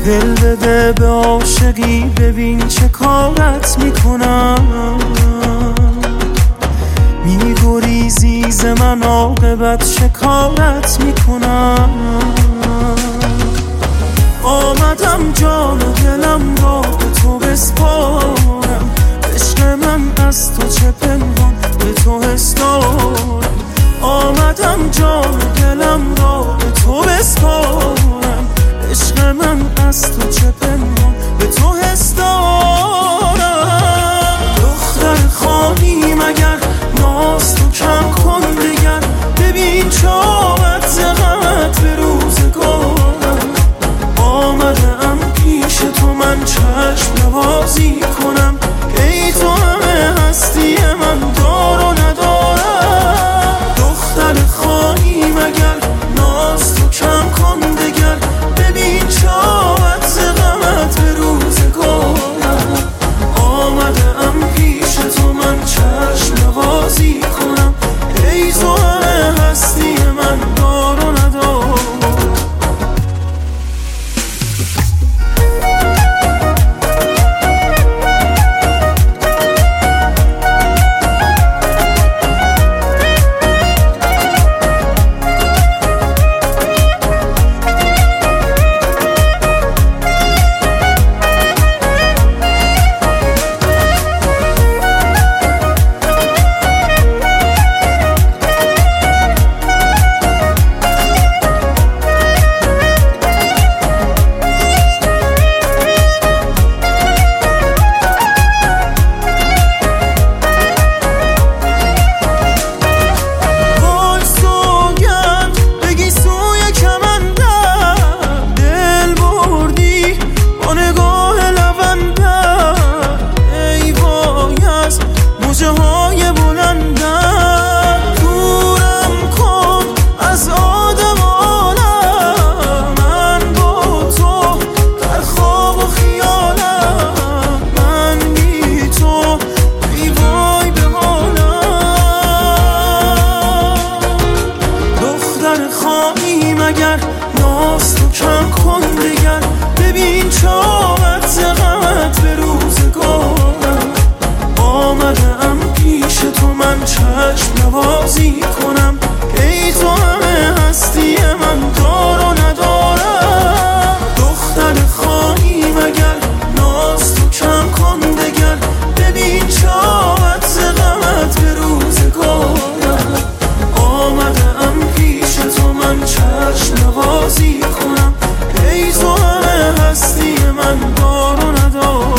دل بده به عاشقی، ببین چه کارت میکنم. میگریزی ز من، عاقبت چه کارت میکنم. آمدم جان و دلم را به تو بسپارم، عشق من از تو چه پنهان به تو حس دارم. آمدم جان و دلم را به تو بسپارم، عشق من از تو چه پنهان به تو حس دارم. دختر خواهی مگر ناز تو کم کن دگر، ببین چاوت ز غمت به روزگارم. آمدم پیش تو من چشم نوازی کنم، ای تو همه هستی من دار و ندارم. دختر خواهی مگر ناز تو کم کن دگر، ببین چاوت ز غمت به روزگارم. آمدم پیش تو من چشم نوازی کنم، ای تو همه هستی من دار و ندارم. خواهی مگر ناز تو کم کن دگر، ببین چاوت ز غمت به روزگارم. آمدم پیش تو من چشم نوازی کنم، ای تو همه هستی من دار و ندارم. دختر خواهی مگر ناز تو کم کن دگر، ببین چاوت ز غمت به روزگارم. آمدم پیش تو من چشم نوازی کنم، ای تو همه هستی من دار و ندارم.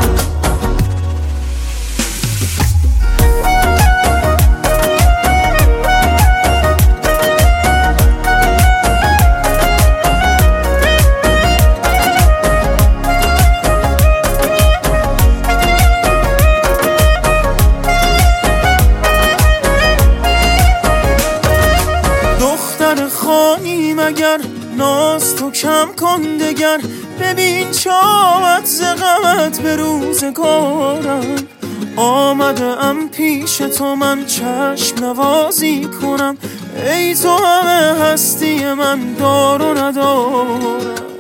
خواهی مگر ناز تو کم کن دگر، ببین چاوت ز غمت به روزگارم. آمدم پیش تو من چشم نوازی کنم، ای تو همه هستی من دار و ندارم.